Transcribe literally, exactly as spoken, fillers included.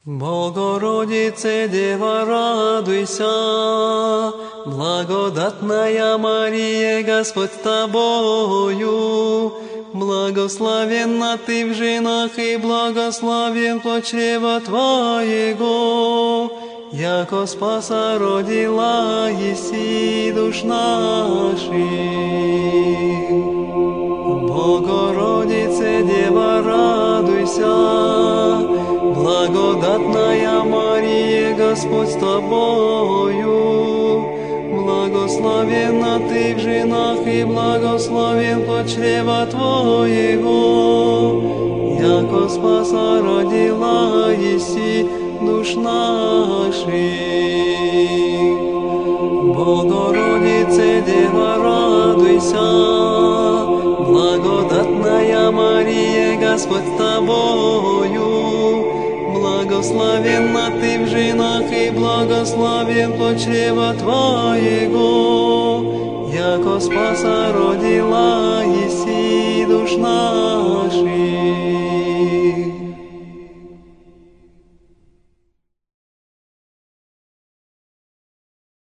Богородице, Дева, радуйся, благодатная Мария, Господь с тобою, благословенна ты в женах, и благословен плод чрева твоего, яко спаса родила еси душ наших. Богородице, Дева, радуйся, благодатная Мария, Господь с тобою, благословенна ты в женах, и благословен плод чрева твоего, яко спаса родила еси душ наших. Богородице, Дева, радуйся, благодатная Мария, Господь с тобою, благословенна ты в женах, и благословен плод чрева твоего, яко спаса родила еси душ наших.